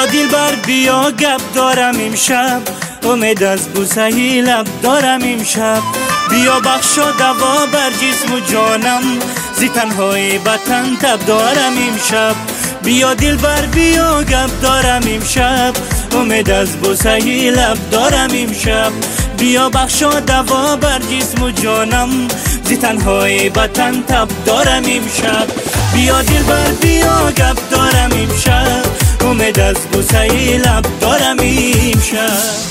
بیا دلبر بیا گپ دارم امشب، امید از بوسه لب دارم امشب. بیا بخشا دوا بر جسم و جانم، زی تنهایی وطن تب دارم امشب. بیا دلبر بیا گپ دارم امشب، امید از بوسه لب دارم امشب. بیا بخشا دوا بر جسم و جانم، زی تنهایی وطن تب دارم امشب. بیا دلبر بیا گپ دارم امشب، امید از بوسه لب دارم امشب.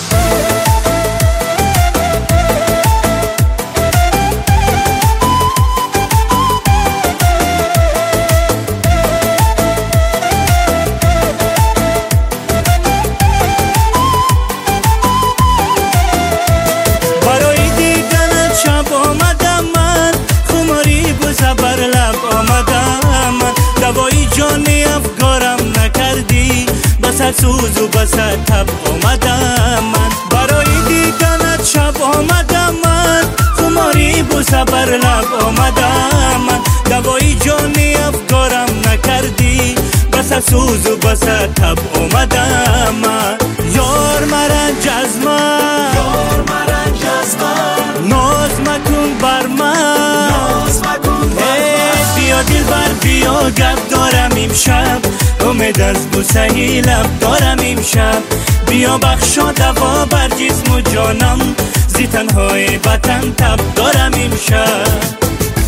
سوز و بسر تب آمدم من، برای دیدنت شب آمدم من. خماری بوسه بر لب آمدم من، دوای جانی افکارم نکردی. بسر سوز و بسر تب آمدم من. یار مرنج از من، یار مرنج از من، ناز مکن بر من، ناز مکن بر من. بیا دلبر بیا گپ دارم امشب، امید از بوسه لب دارم امشب. بیا بخشا دوا بر جسم و جانم، زی تنهای وطن تب دارم امشب.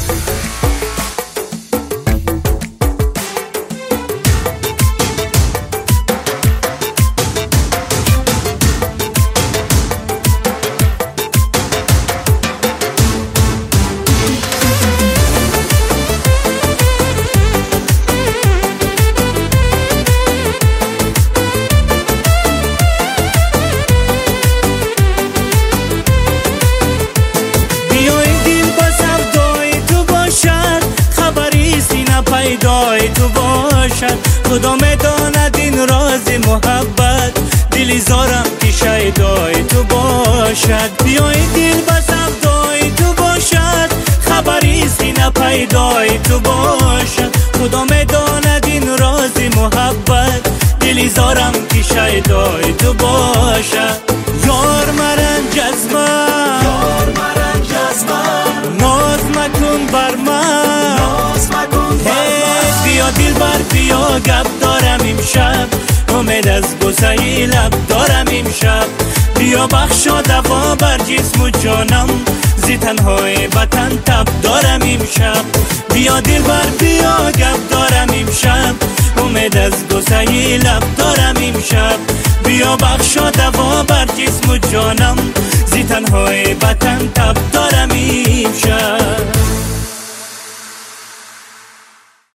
پیدای تو باشد، خدا میداند این راز محبت. دلی زارم که شیدای تو باشد. بیای دل بس افدای تو باشد، خبری سینه پیدای تو باشد. خدا میداند این راز محبت. دلی زارم که شیدای تو باشد. یار مرنج از من، یار مرنج از من، ناز مکن بر من، ناز مکن بر من. بیا دلبر بیا گپ دارم امشب، امید از بوسه لب دارم امشب. بیا بخشا دوا بر جسم و جانم، زی تنهای وطن تب دارم امشب. بیا دلبر بیا گپ دارم امشب، امید از بوسه لب دارم امشب. بیا بخشا دوا بر جسم و جانم، زی تنهای وطن تب دارم امشب.